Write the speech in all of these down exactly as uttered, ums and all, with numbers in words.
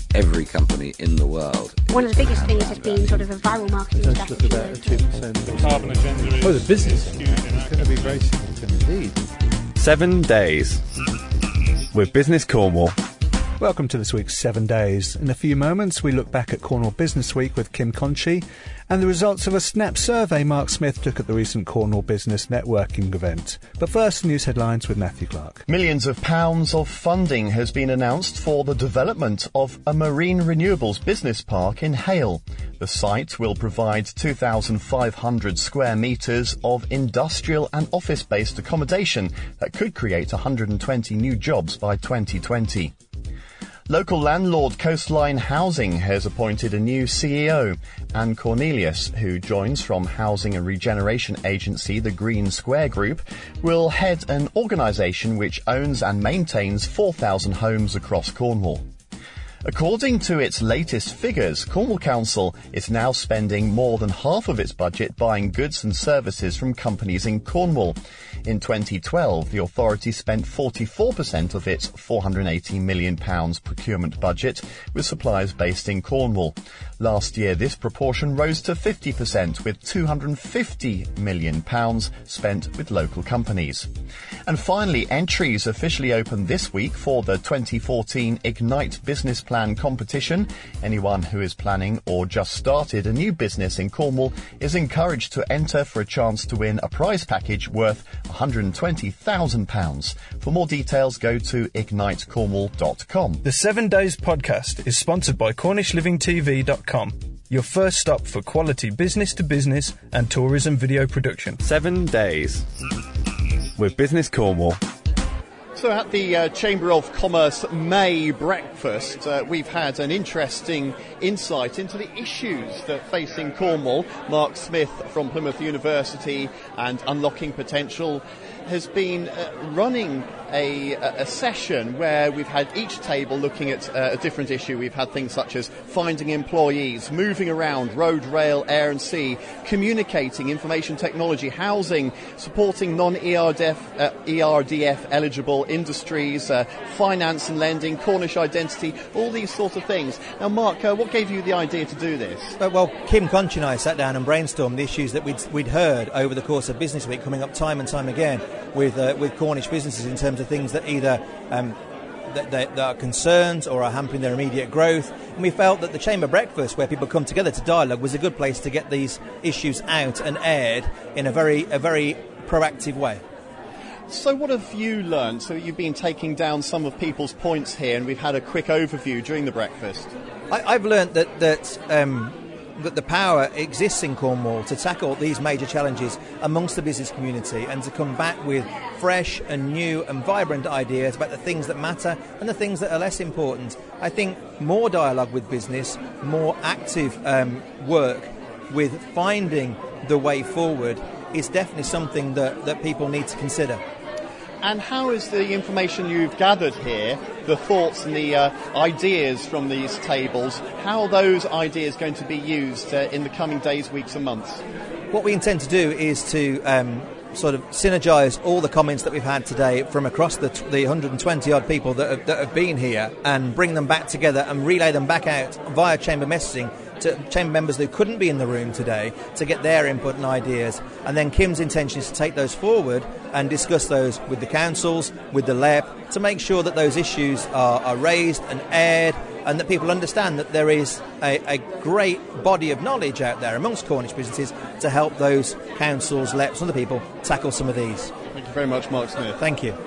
every company in the world. One of the biggest things has been sort of a viral marketing strategy. About a two percent carbon agenda is, oh, the business is going to be very significant indeed. Seven days with Business Cornwall. Welcome to this week's Seven Days. In a few moments, we look back at Cornwall Business Week with Kim Conchi and the results of a Snap survey Mark Smith took at the recent Cornwall Business Networking event. But first, news headlines with Matthew Clark. Millions of pounds of funding has been announced for the development of a marine renewables business park in Hale. The site will provide two thousand five hundred square metres of industrial and office-based accommodation that could create one hundred twenty new jobs by twenty twenty. Local landlord Coastline Housing has appointed a new C E O, Anne Cornelius, who joins from housing and regeneration agency the Green Square Group, will head an organisation which owns and maintains four thousand homes across Cornwall. According to its latest figures, Cornwall Council is now spending more than half of its budget buying goods and services from companies in Cornwall. In twenty twelve, the authority spent forty-four percent of its four hundred eighty million pounds procurement budget with suppliers based in Cornwall. Last year, this proportion rose to fifty percent, with two hundred fifty million pounds spent with local companies. And finally, entries officially opened this week for the twenty fourteen Ignite Business Plan competition. Anyone who is planning or just started a new business in Cornwall is encouraged to enter for a chance to win a prize package worth one hundred twenty thousand pounds. For more details, go to ignite cornwall dot com. The Seven Days podcast is sponsored by Cornish Living T V dot com, your first stop for quality business-to-business and tourism video production. Seven Days with Business Cornwall. So at the uh, Chamber of Commerce May breakfast, uh, we've had an interesting insight into the issues that facing Cornwall. Mark Smith from Plymouth University and Unlocking Potential has been uh, running a, a session where we've had each table looking at uh, a different issue. We've had things such as finding employees, moving around, road, rail, air and sea, communicating, information technology, housing, supporting non-E R D F uh, E R D F eligible industries, uh, finance and lending, Cornish identity, all these sorts of things. Now, Mark, uh, what gave you the idea to do this? Uh, well, Kim Conchi and I sat down and brainstormed the issues that we'd, we'd heard over the course of Business Week, coming up time and time again with uh, with Cornish businesses in terms of things that either um, that, that, that are concerns or are hampering their immediate growth. And we felt that the Chamber Breakfast, where people come together to dialogue, was a good place to get these issues out and aired in a very a very proactive way. So what have you learned? So you've been taking down some of people's points here, and we've had a quick overview during the breakfast. I, I've learned that that um, that the power exists in Cornwall to tackle these major challenges amongst the business community and to come back with fresh and new and vibrant ideas about the things that matter and the things that are less important. I think more dialogue with business, more active um, work with finding the way forward is definitely something that, that people need to consider. And how is the information you've gathered here, the thoughts and the uh, ideas from these tables, how are those ideas going to be used uh, in the coming days, weeks and months? What we intend to do is to um, sort of synergise all the comments that we've had today from across the, t- the one hundred twenty odd people that have, that have been here and bring them back together and relay them back out via chamber messaging to chamber members who couldn't be in the room today to get their input and ideas. And then Kim's intention is to take those forward and discuss those with the councils, with the L E P, to make sure that those issues are, are raised and aired and that people understand that there is a, a great body of knowledge out there amongst Cornish businesses to help those councils, L E Ps and other people tackle some of these. Thank you very much, Mark Smith. Thank you.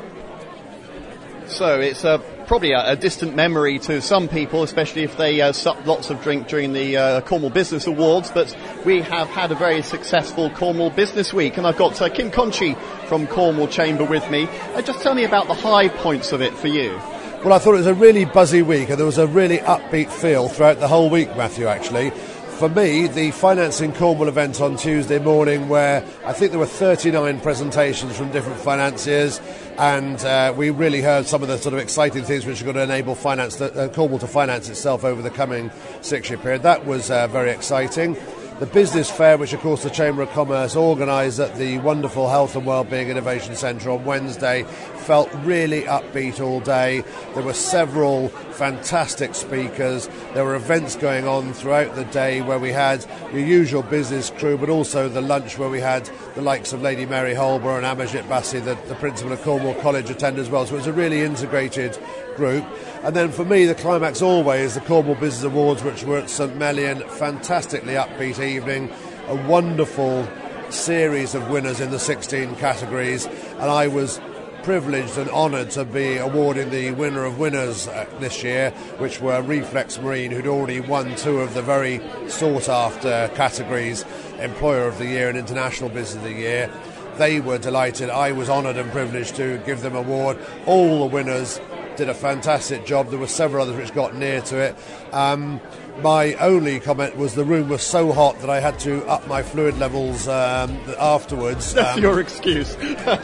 So it's uh, probably a, a distant memory to some people, especially if they uh, sucked lots of drink during the uh, Cornwall Business Awards, but we have had a very successful Cornwall Business Week, and I've got uh, Kim Conchi from Cornwall Chamber with me. Uh, just tell me about the high points of it for you. Well, I thought it was a really buzzy week, and there was a really upbeat feel throughout the whole week, Matthew, actually. For me, the Financing Cornwall event on Tuesday morning, where I think there were thirty-nine presentations from different financiers, and uh, we really heard some of the sort of exciting things which are going to enable finance to, uh, Cornwall to finance itself over the coming six-year period. That was uh, very exciting. The business fair, which of course the Chamber of Commerce organised at the wonderful Health and Wellbeing Innovation Centre on Wednesday, felt really upbeat all day. There were several fantastic speakers. There were events going on throughout the day where we had your usual business crew, but also the lunch where we had the likes of Lady Mary Holborough and Amajit Bassi, the, the principal of Cornwall College, attend as well. So it was a really integrated group. And then for me, the climax always, the Cornwall Business Awards, which were at St Melian. Fantastically upbeat evening, a wonderful series of winners in the sixteen categories, and I was privileged and honoured to be awarding the winner of winners uh, this year, which were Reflex Marine, who'd already won two of the very sought-after categories, Employer of the Year and International Business of the Year. They were delighted. I was honoured and privileged to give them an award. All the winners did a fantastic job. There were several others which got near to it. Um, my only comment was the room was so hot that I had to up my fluid levels um, afterwards. That's um, your excuse.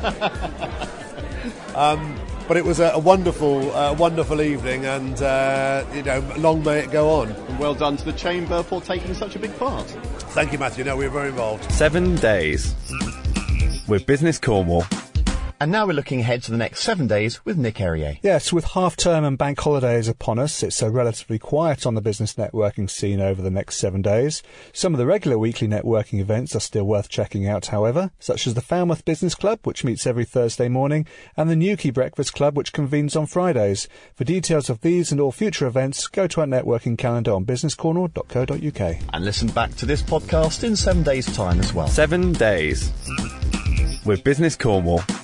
um, but it was a, a wonderful, uh, wonderful evening, and uh, you know, long may it go on. And well done to the Chamber for taking such a big part. Thank you, Matthew. No, we were very involved. Seven days with Business Cornwall. And now we're looking ahead to the next seven days with Nick Errier. Yes, with half-term and bank holidays upon us, it's uh, relatively quiet on the business networking scene over the next seven days. Some of the regular weekly networking events are still worth checking out, however, such as the Falmouth Business Club, which meets every Thursday morning, and the Newquay Breakfast Club, which convenes on Fridays. For details of these and all future events, go to our networking calendar on business cornwall dot co dot uk. And listen back to this podcast in seven days' time as well. Seven days with Business Cornwall.